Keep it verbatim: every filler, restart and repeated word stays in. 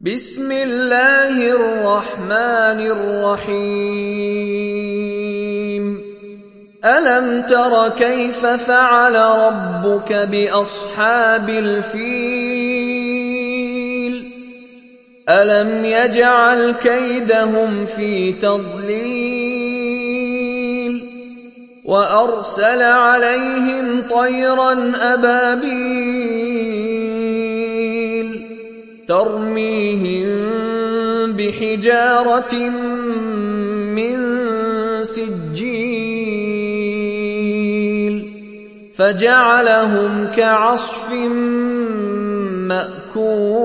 بسم الله الرحمن الرحيم ألم تر كيف فعل ربك بأصحاب الفيل ألم يجعل كيدهم في تضليل وأرسل عليهم طيرا أبابيل ترميهم بحجارة من سجيل فجعلهم كعصف مأكول.